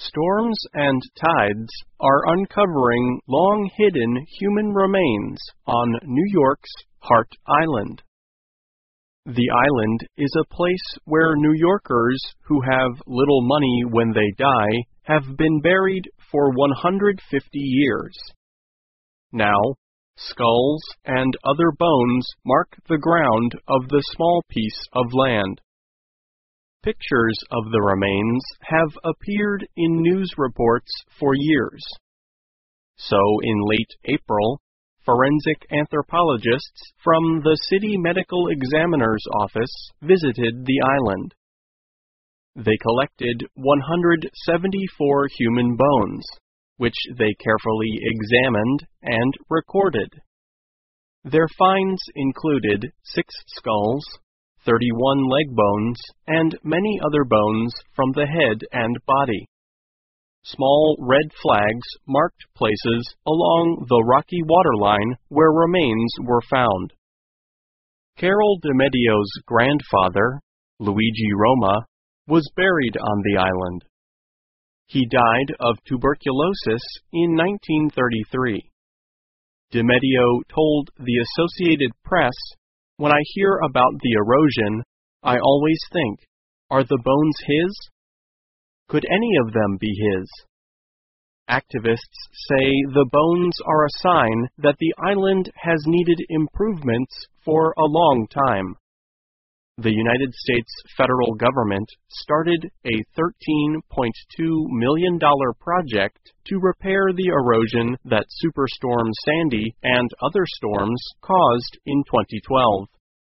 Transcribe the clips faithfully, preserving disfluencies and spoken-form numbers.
Storms and tides are uncovering long-hidden human remains on New York's Hart Island. The island is a place where New Yorkers who have little money when they die have been buried for one hundred fifty years. Now, skulls and other bones mark the ground of the small piece of land. Pictures of the remains have appeared in news reports for years. So in late April, forensic anthropologists from the City Medical Examiner's Office visited the island. They collected one hundred seventy-four human bones, which they carefully examined and recorded. Their finds included six skulls, thirty-one leg bones, and many other bones from the head and body. Small red flags marked places along the rocky waterline where remains were found. Carol DiMeddio's grandfather, Luigi Roma, was buried on the island. He died of tuberculosis in nineteen thirty-three. DiMeddio told the Associated Press, "When I hear about the erosion, I always think, are the bones his? Could any of them be his?" Activists say the bones are a sign that the island has needed improvements for a long time. The United States federal government started a thirteen point two million dollars project to repair the erosion that Superstorm Sandy and other storms caused in twenty twelve.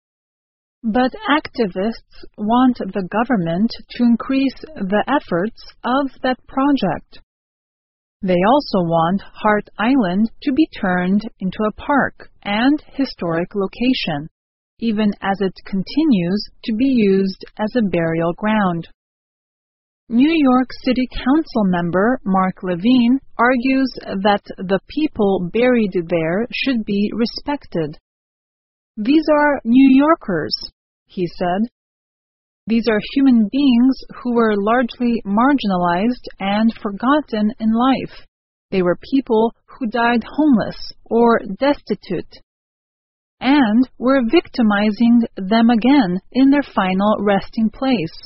But activists want the government to increase the efforts of that project. They also want Hart Island to be turned into a park and historic location, even as it continues to be used as a burial ground. New York City Council member Mark Levine argues that the people buried there should be respected. "These are New Yorkers," he said. "These are human beings who were largely marginalized and forgotten in life. They were people who died homeless or destitute, and we're victimizing them again in their final resting place."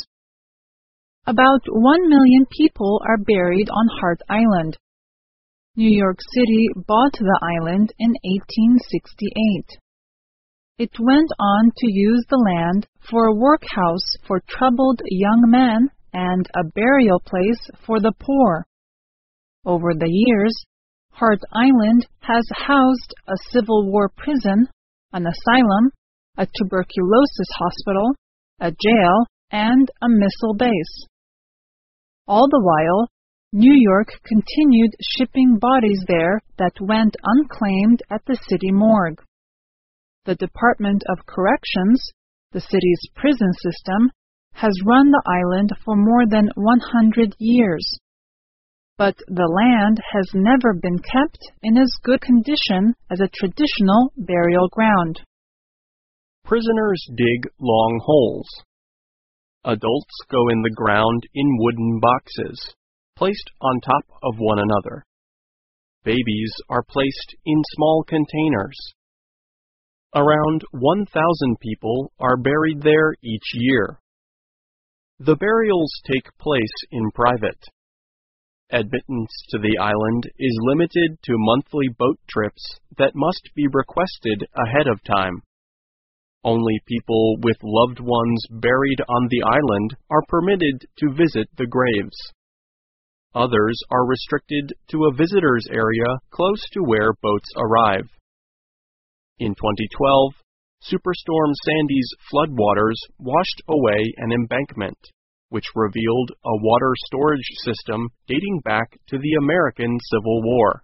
About one million people are buried on Hart Island. New York City bought the island in eighteen sixty-eight. It went on to use the land for a workhouse for troubled young men and a burial place for the poor. Over the years, Hart Island has housed a Civil War prison, an asylum, a tuberculosis hospital, a jail, and a missile base. All the while, New York continued shipping bodies there that went unclaimed at the city morgue. The Department of Corrections, the city's prison system, has run the island for more than one hundred years. But the land has never been kept in as good condition as a traditional burial ground. Prisoners dig long holes. Adults go in the ground in wooden boxes, placed on top of one another. Babies are placed in small containers. Around one thousand people are buried there each year. The burials take place in private. Admittance to the island is limited to monthly boat trips that must be requested ahead of time. Only people with loved ones buried on the island are permitted to visit the graves. Others are restricted to a visitor's area close to where boats arrive. In twenty twelve, Superstorm Sandy's floodwaters washed away an embankment, which revealed a water storage system dating back to the American Civil War.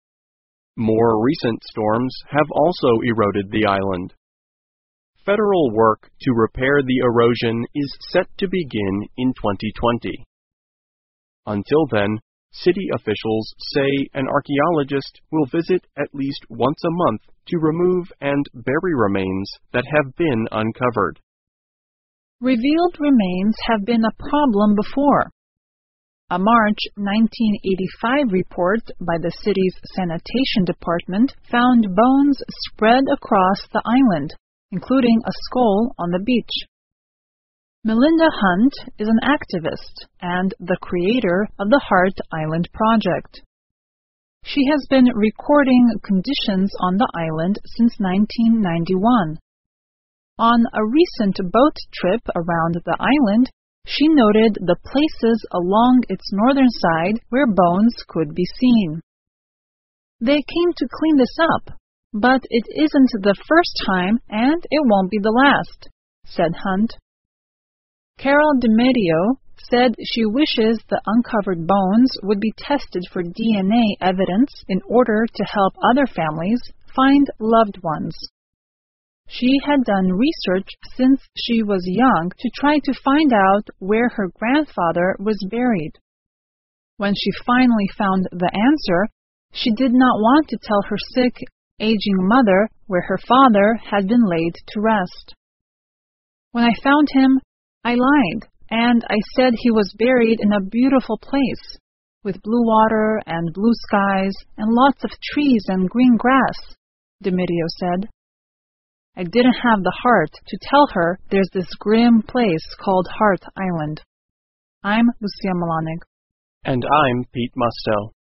More recent storms have also eroded the island. Federal work to repair the erosion is set to begin in twenty twenty. Until then, city officials say an archaeologist will visit at least once a month to remove and bury remains that have been uncovered. Revealed remains have been a problem before. A March nineteen eighty-five report by the city's sanitation department found bones spread across the island, including a skull on the beach. Melinda Hunt is an activist and the creator of the Hart Island Project. She has been recording conditions on the island since nineteen ninety-one. On a recent boat trip around the island, she noted the places along its northern side where bones could be seen. They came to clean this up, but it isn't the first time and it won't be the last, said Hunt. Carol DiMedio said she wishes the uncovered bones would be tested for D N A evidence in order to help other families find loved ones. She had done research since she was young to try to find out where her grandfather was buried. When she finally found the answer, she did not want to tell her sick, aging mother where her father had been laid to rest. When I found him, I lied, and I said he was buried in a beautiful place, with blue water and blue skies and lots of trees and green grass, DiMedio said. I didn't have the heart to tell her there's this grim place called Hart Island. I'm Lucia Molanig. And I'm Pete Musto.